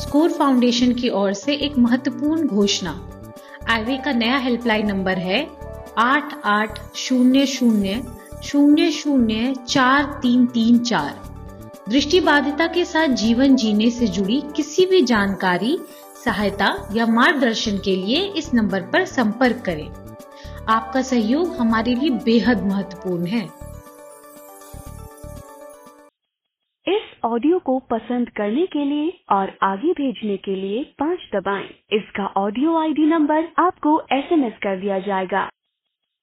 Score foundation की ओर से एक महत्वपूर्ण घोषणा। आईवे का नया हेल्पलाइन नंबर है 8800004334। दृष्टिबाधिता के साथ जीवन जीने से जुड़ी किसी भी जानकारी, सहायता या मार्गदर्शन के लिए इस नंबर पर संपर्क करें। आपका सहयोग हमारे लिए बेहद महत्वपूर्ण है। इस ऑडियो को पसंद करने के लिए और आगे भेजने के लिए 5 दबाएं। इसका ऑडियो आईडी नंबर आपको SMS कर दिया जाएगा।